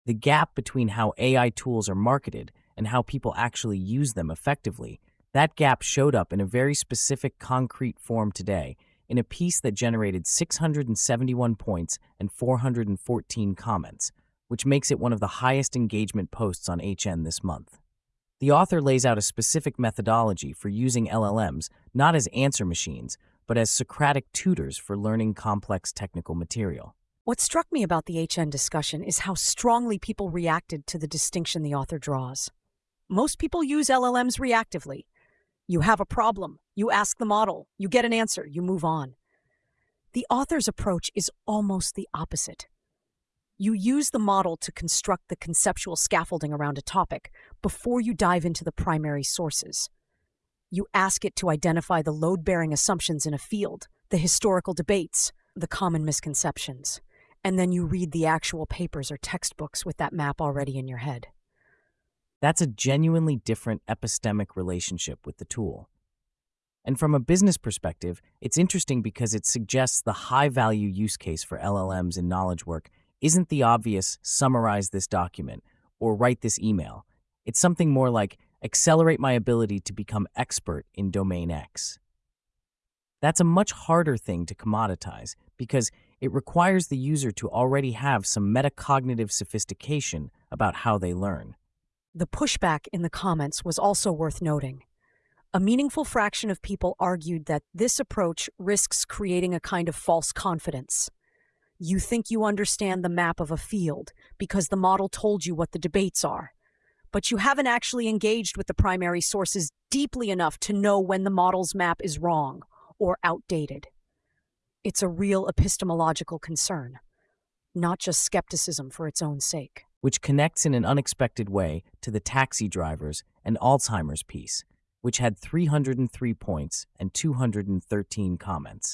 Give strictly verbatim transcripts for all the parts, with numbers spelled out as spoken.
The gap between how A I tools are marketed and how people actually use them effectively, that gap showed up in a very specific concrete form today in a piece that generated six hundred seventy-one points and four hundred fourteen comments, which makes it one of the highest engagement posts on H N this month. The author lays out a specific methodology for using L L Ms not as answer machines, but as Socratic tutors for learning complex technical material. What struck me about the H N discussion is how strongly people reacted to the distinction the author draws. Most people use L L Ms reactively. You have a problem, you ask the model, you get an answer, you move on. The author's approach is almost the opposite. You use the model to construct the conceptual scaffolding around a topic before you dive into the primary sources. You ask it to identify the load-bearing assumptions in a field, the historical debates, the common misconceptions, and then you read the actual papers or textbooks with that map already in your head. That's a genuinely different epistemic relationship with the tool. And from a business perspective, it's interesting because it suggests the high-value use case for L L Ms in knowledge work isn't the obvious summarize this document or write this email. It's something more like accelerate my ability to become expert in domain X. That's a much harder thing to commoditize because it requires the user to already have some metacognitive sophistication about how they learn. The pushback in the comments was also worth noting. A meaningful fraction of people argued that this approach risks creating a kind of false confidence. You think you understand the map of a field because the model told you what the debates are, but you haven't actually engaged with the primary sources deeply enough to know when the model's map is wrong or outdated. It's a real epistemological concern, not just skepticism for its own sake. Which connects in an unexpected way to the taxi drivers and Alzheimer's piece, which had three hundred three points and two hundred thirteen comments.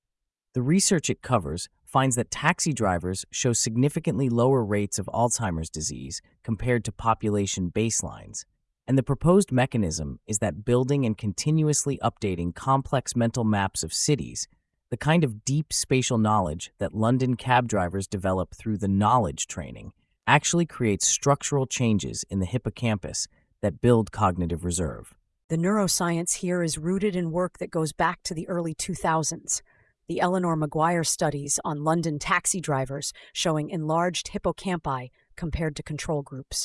The research it covers finds that taxi drivers show significantly lower rates of Alzheimer's disease compared to population baselines, and the proposed mechanism is that building and continuously updating complex mental maps of cities, the kind of deep spatial knowledge that London cab drivers develop through the knowledge training, actually creates structural changes in the hippocampus that build cognitive reserve. The neuroscience here is rooted in work that goes back to the early two thousands. The Eleanor Maguire studies on London taxi drivers showing enlarged hippocampi compared to control groups.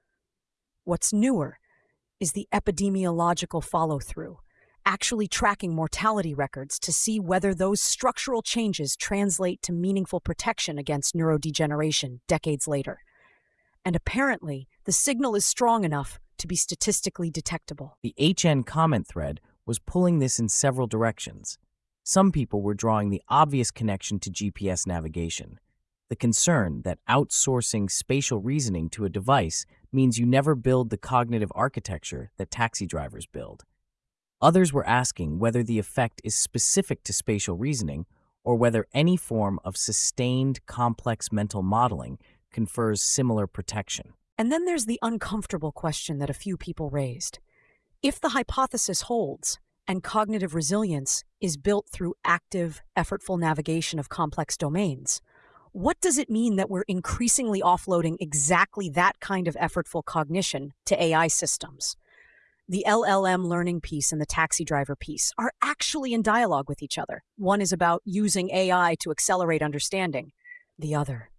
What's newer is the epidemiological follow-through, actually tracking mortality records to see whether those structural changes translate to meaningful protection against neurodegeneration decades later. And apparently, the signal is strong enough to be statistically detectable. The H N comment thread was pulling this in several directions. Some people were drawing the obvious connection to G P S navigation, the concern that outsourcing spatial reasoning to a device means you never build the cognitive architecture that taxi drivers build. Others were asking whether the effect is specific to spatial reasoning or whether any form of sustained complex mental modeling confers similar protection. And then there's the uncomfortable question that a few people raised. If the hypothesis holds, and cognitive resilience is built through active, effortful navigation of complex domains, what does it mean that we're increasingly offloading exactly that kind of effortful cognition to A I systems? The L L M learning piece and the taxi driver piece are actually in dialogue with each other. One is about using A I to accelerate understanding. The other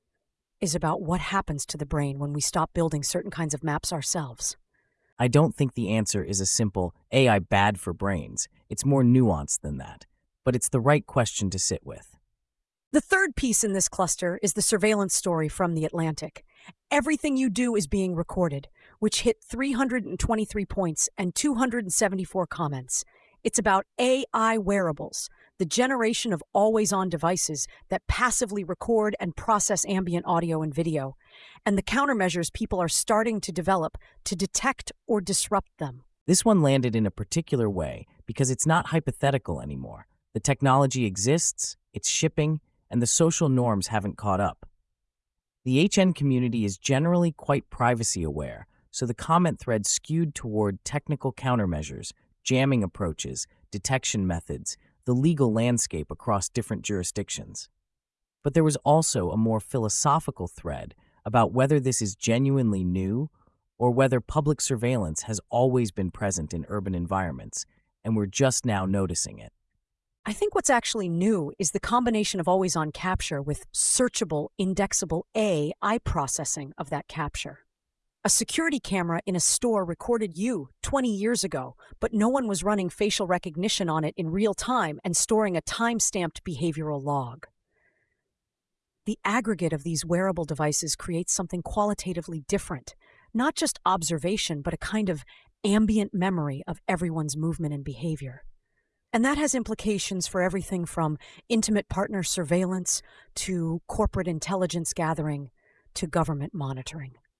is about what happens to the brain when we stop building certain kinds of maps ourselves. I don't think the answer is a simple A I bad for brains. It's more nuanced than that, but it's the right question to sit with. The third piece in this cluster is the surveillance story from The Atlantic. Everything you do is being recorded, which hit three hundred twenty-three points and two hundred seventy-four comments. It's about A I wearables, the generation of always-on devices that passively record and process ambient audio and video, and the countermeasures people are starting to develop to detect or disrupt them. This one landed in a particular way because it's not hypothetical anymore. The technology exists, it's shipping, and the social norms haven't caught up. The H N community is generally quite privacy-aware, so the comment thread skewed toward technical countermeasures, jamming approaches, detection methods, the legal landscape across different jurisdictions. But there was also a more philosophical thread about whether this is genuinely new or whether public surveillance has always been present in urban environments and we're just now noticing it. I think what's actually new is the combination of always-on capture with searchable, indexable A I processing of that capture. A security camera in a store recorded you twenty years ago, but no one was running facial recognition on it in real time and storing a time-stamped behavioral log. The aggregate of these wearable devices creates something qualitatively different, not just observation, but a kind of ambient memory of everyone's movement and behavior. And that has implications for everything from intimate partner surveillance to corporate intelligence gathering to government monitoring.